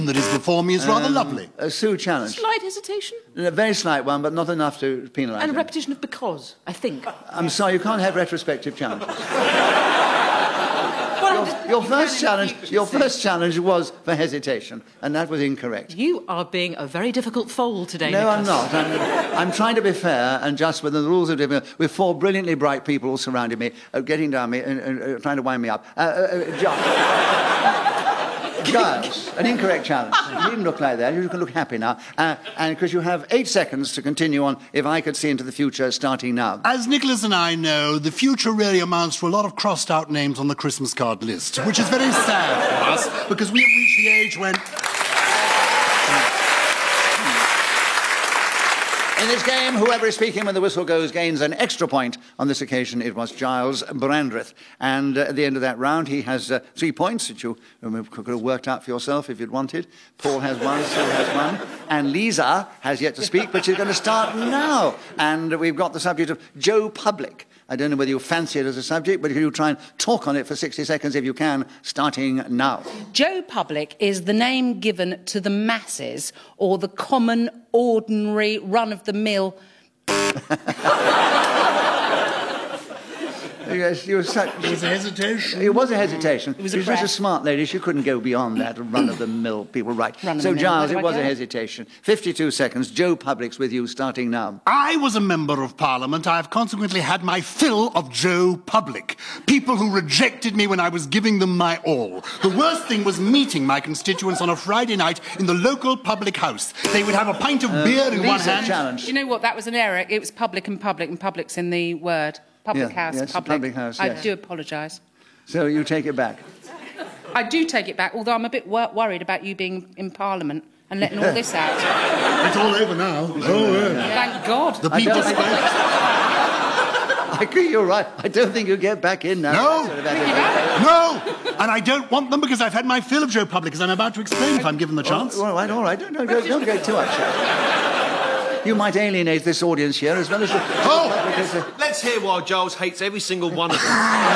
that is before me is rather lovely. Sue challenge. Slight hesitation? A very slight one, but not enough to penalise. And a him. repetition of because, I think. I'm sorry, you can't have retrospective challenges. Well, your first challenge was for hesitation, and that was incorrect. You are being a very difficult foal today, No, Nicholas. I'm not. I'm trying to be fair and just within the rules of different. With four brilliantly bright people all surrounding me, getting down me and trying to wind me up. Giles, an incorrect challenge. You needn't look like that. You can look happy now. And because you have 8 seconds to continue on, if I could see into the future, starting now. As Nicholas and I know, the future really amounts to a lot of crossed-out names on the Christmas card list, which is very sad for us, because we have reached the age when... In this game, whoever is speaking when the whistle goes gains an extra point. On this occasion, it was Giles Brandreth. And at the end of that round, he has 3 points that you could have worked out for yourself if you'd wanted. Paul has 1, Sue has 1. And Lisa has yet to speak, but she's going to start now. And we've got the subject of Joe Public. I don't know whether you fancy it as a subject, but if you try and talk on it for 60 seconds, if you can, starting now. Joe Public is the name given to the masses or the common, ordinary, run-of-the-mill... Yes, you were such... It was a hesitation. It was a hesitation. It was She was such a smart lady, she couldn't go beyond that run-of-the-mill people, right. So, Giles, it was a hesitation. 52 seconds. Joe Public's with you, starting now. I was a member of Parliament. I have consequently had my fill of Joe Public. People who rejected me when I was giving them my all. The worst thing was meeting my constituents on a Friday night in the local public house. They would have a pint of beer in one hand... challenge. You know what? That was an error. It was public, and public's in the word. Public house, yes, public house, I yes. do apologise. So you take it back. I do take it back, although I'm a bit worried about you being in Parliament and letting all this out. It's all over now. Oh, yeah. Thank God. The people spoke. I agree, you're right. I don't think you'll get back in now. No! No! And I don't want them because I've had my fill of Joe Public, as I'm about to explain if I'm given the chance. All right. Don't go too much. You might alienate this audience here as well as... Let's hear why Giles hates every single one of them.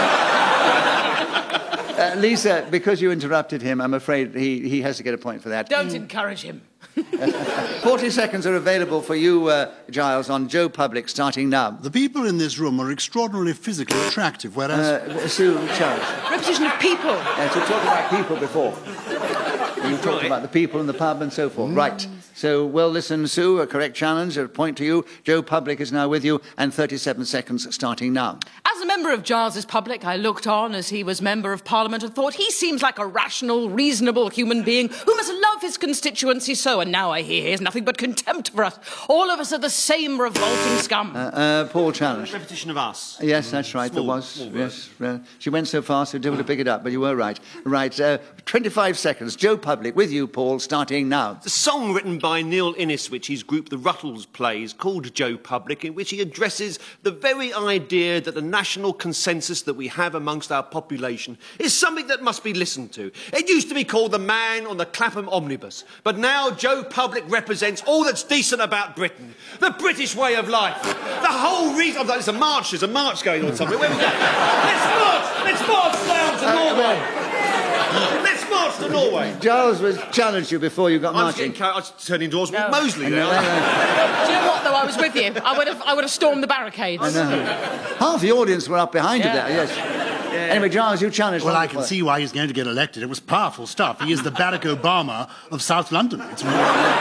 Lisa, because you interrupted him, I'm afraid he has to get a point for that. Don't encourage him. 40 seconds are available for you, Giles, on Joe Public, starting now. The people in this room are extraordinarily physically attractive, whereas... Sue, Charles. Repetition of people. Yes, you talked about people before. You talked about the people in the pub and so forth. Right. So, well, listen, Sue, a correct challenge, a point to you. Joe Public is now with you, and 37 seconds starting now. As a member of Giles's Public, I looked on as he was Member of Parliament and thought he seems like a rational, reasonable human being who must love his constituency so, and now I hear he has nothing but contempt for us. All of us are the same revolting scum. Paul challenge. Repetition of us. Yes, that's right, there was. Yes, she went so fast, it difficult to pick it up, but you were right. Right, 25 seconds. Joe Public, with you, Paul, starting now. The song written by Neil Innes, which his group The Ruttles plays, called Joe Public, in which he addresses the very idea that the national consensus that we have amongst our population is something that must be listened to. It used to be called The Man on the Clapham Omnibus, but now Joe Public represents all that's decent about Britain. The British way of life. The whole reason... There's a march going on somewhere. Where we go? Let's march down to Norway. Let's march to Norway. Giles was challenged you before you got marching. I was turning doors with Mosley there. Do you know what, though? I was with you. I would have stormed the barricades. I know. Half the audience were up behind you there, yes. Anyway, Giles, you challenged... Well, I can see why he's going to get elected. It was powerful stuff. He is the Barack Obama of South London. It's really...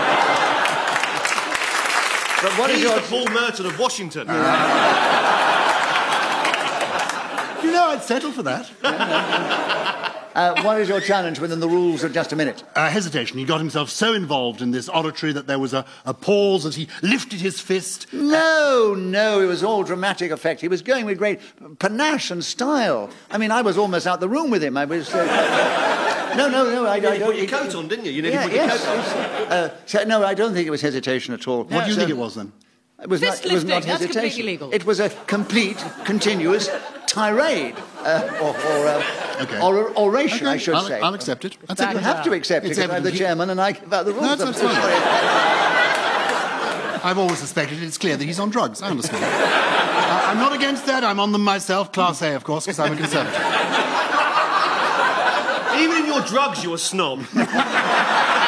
But what is the Paul Merton of Washington? You know, I'd settle for that. What is your challenge within the rules of just a minute? Hesitation. He got himself so involved in this oratory that there was a pause as he lifted his fist. No, it was all dramatic effect. He was going with great panache and style. I mean, I was almost out the room with him. I was... No, I don't... You put your coat on, didn't you? You nearly put your coat on. No, I don't think it was hesitation at all. What do you think it was, then? It was not That's hesitation. completely legal. It was a complete, continuous tirade. Or oration, okay. I should say. I'll accept it. You have to accept it, because I'm the chairman and I give out the rules. That's fine. I've always suspected it's clear that he's on drugs. I understand. I'm not against that. I'm on them myself. Class A, of course, because I'm a Conservative. Even in your drugs, you're a snob.